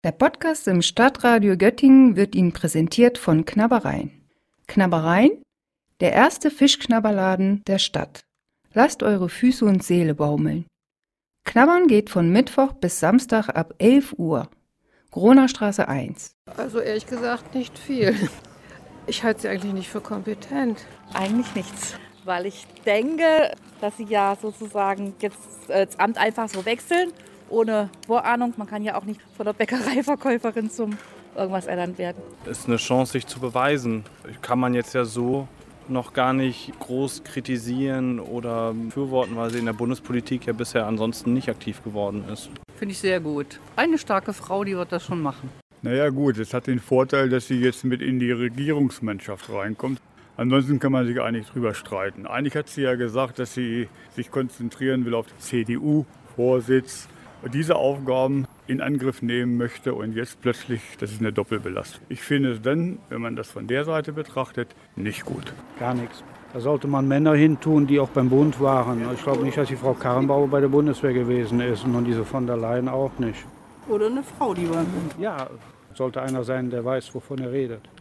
Der Podcast im Stadtradio Göttingen wird Ihnen präsentiert von Knabbereien. Knabbereien? Der erste Fischknabberladen der Stadt. Lasst eure Füße und Seele baumeln. Knabbern geht von Mittwoch bis Samstag ab 11 Uhr. Gronerstraße 1. Also ehrlich gesagt nicht viel. Ich halte sie eigentlich nicht für kompetent. Eigentlich nichts, weil ich denke, dass sie ja sozusagen jetzt das Amt einfach so wechseln, ohne Vorahnung. Man kann ja auch nicht von der Bäckereiverkäuferin zum irgendwas ernannt werden. Es ist eine Chance, sich zu beweisen. Kann man jetzt ja so noch gar nicht groß kritisieren oder befürworten, weil sie in der Bundespolitik ja bisher ansonsten nicht aktiv geworden ist. Finde ich sehr gut. Eine starke Frau, die wird das schon machen. Naja gut, es hat den Vorteil, dass sie jetzt mit in die Regierungsmannschaft reinkommt. Ansonsten kann man sich eigentlich drüber streiten. Eigentlich hat sie ja gesagt, dass sie sich konzentrieren will auf den CDU-Vorsitz und diese Aufgaben in Angriff nehmen möchte und jetzt plötzlich, das ist eine Doppelbelastung. Ich finde es dann, wenn man das von der Seite betrachtet, nicht gut. Gar nichts. Da sollte man Männer hintun, die auch beim Bund waren. Ich glaube nicht, dass die Frau Karrenbauer bei der Bundeswehr gewesen ist und diese von der Leyen auch nicht. Oder eine Frau, die beim Bund. Ja, sollte einer sein, der weiß, wovon er redet.